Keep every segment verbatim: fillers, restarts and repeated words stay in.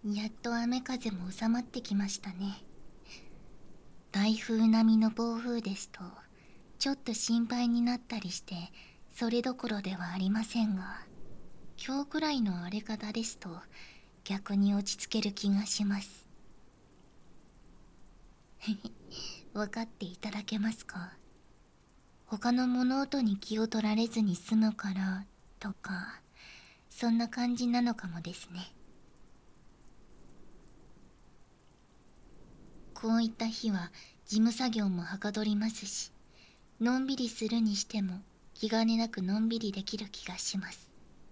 やっと雨風も収まってきましたね。台風並みの暴風ですと、ちょっと心配になったりして、それどころではありませんが、今日くらいの荒れ方ですと、逆に落ち着ける気がします。分かっていただけますか？他の物音に気を取られずに済むからとか、そんな感じなのかもですね。こういった日は事務作業もはかどりますし、のんびりするにしても気兼ねなくのんびりできる気がします。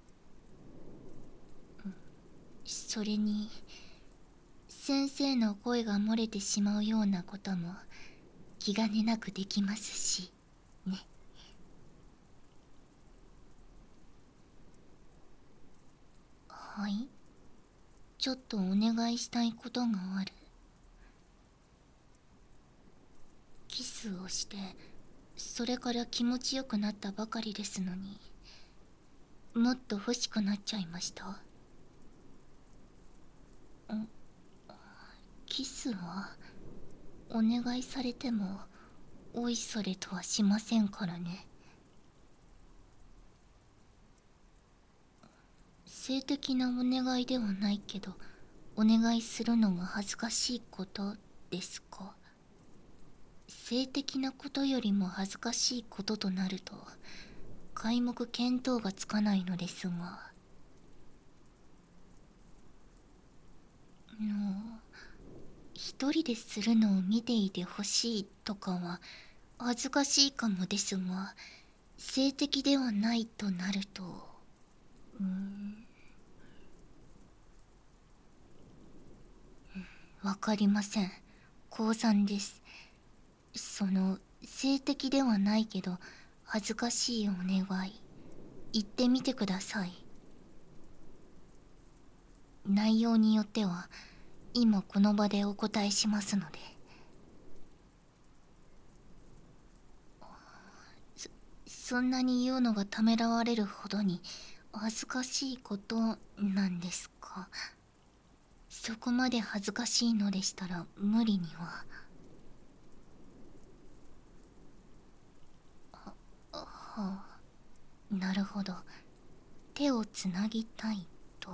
それに、先生の声が漏れてしまうようなことも気兼ねなくできますしね。はい、ちょっとお願いしたいことがある。キスをしてそれから気持ちよくなったばかりですのに、もっと欲しくなっちゃいました。んキスはお願いされてもおいそれとはしませんからね。性的なお願いではないけど、お願いするのが恥ずかしいことですか？性的なことよりも恥ずかしいこととなると、皆目見当がつかないのですが。の一人でするのを見ていてほしいとかは恥ずかしいかもですが、性的ではないとなると、うーん、わかりません。高さんです。その性的ではないけど恥ずかしいお願い、言ってみてください。内容によっては今この場でお答えしますので。そそんなに言うのがためらわれるほどに恥ずかしいことなんですか？そこまで恥ずかしいのでしたら無理には。はあ、なるほど。手をつなぎたいと。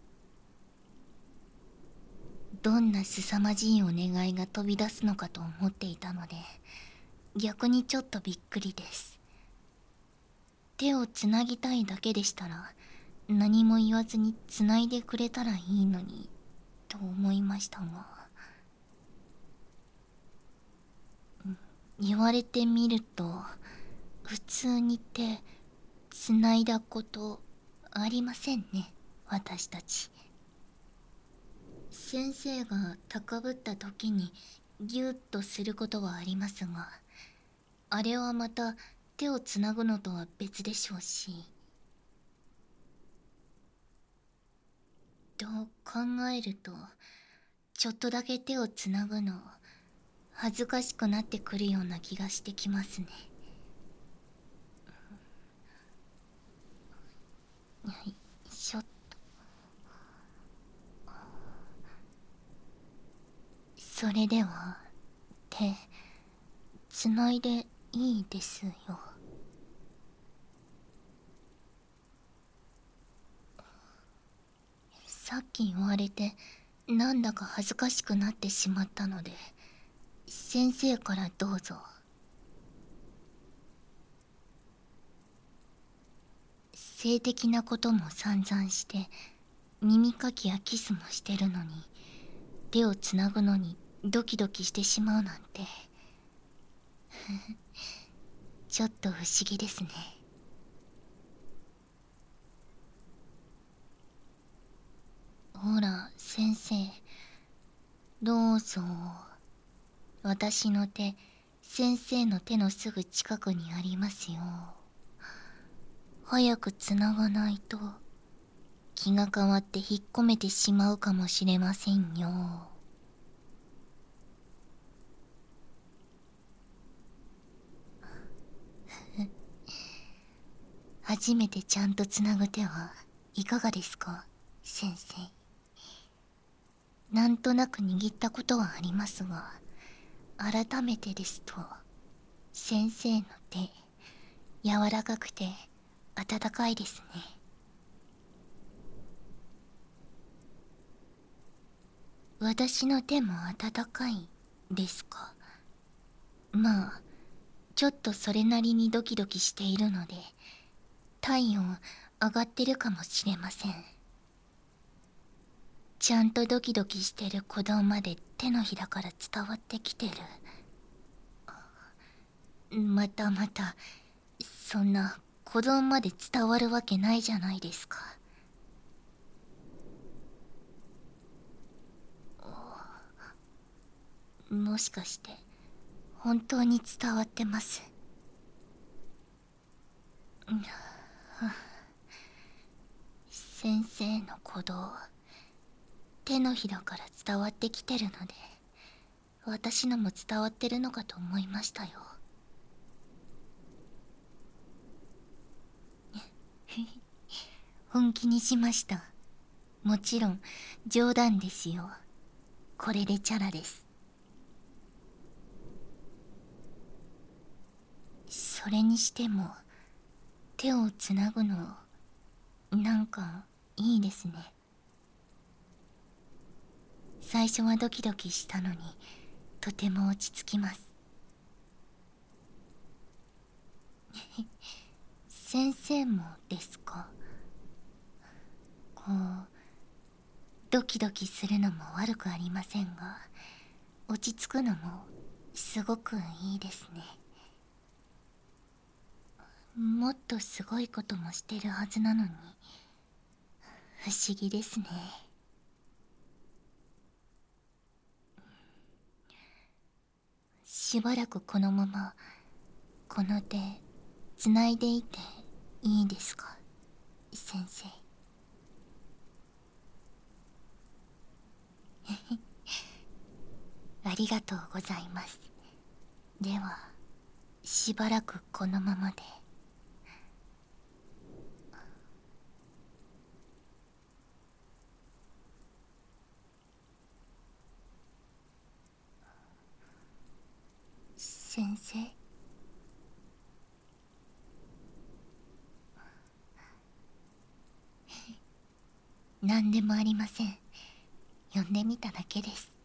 どんな凄まじいお願いが飛び出すのかと思っていたので、逆にちょっとびっくりです。手をつなぎたいだけでしたら何も言わずにつないでくれたらいいのにと思いましたが、言われてみると普通に手つないだことありませんね、私たち。先生が高ぶった時にギュッとすることはありますが、あれはまた手をつなぐのとは別でしょうし。と考えると、ちょっとだけ手をつなぐの恥ずかしくなってくるような気がしてきますね。よいしょっと。それでは手つないでいいですよ。さっき言われてなんだか恥ずかしくなってしまったので、先生からどうぞ。性的なことも散々して耳かきやキスもしてるのに、手をつなぐのにドキドキしてしまうなんてちょっと不思議ですね。ほら先生、どうぞ。私の手、先生の手のすぐ近くにありますよ。早くつながないと気が変わって引っ込めてしまうかもしれませんよ。初めてちゃんとつなぐ手はいかがですか、先生。 なんとなく握ったことはありますが、改めてですと、先生の手、柔らかくて温かいですね。私の手も温かいですか？まあ、ちょっとそれなりにドキドキしているので、体温上がってるかもしれません。ちゃんとドキドキしてる鼓動まで手のひらから伝わってきてる。またまた、そんな鼓動まで伝わるわけないじゃないですか。もしかして本当に伝わってます？先生の鼓動、手のひらから伝わってきてるので、私のも伝わってるのかと思いましたよ。本気にしました。もちろん冗談ですよ。これでチャラです。それにしても手をつなぐのなんかいいですね。最初はドキドキしたのにとても落ち着きます。先生もですか？こうドキドキするのも悪くありませんが、落ち着くのもすごくいいですね。もっとすごいこともしてるはずなのに、不思議ですね。しばらくこのままこの手つないでいていいですか、先生。ありがとうございます。ではしばらくこのままで。先生。何でもありません。呼んでみただけです。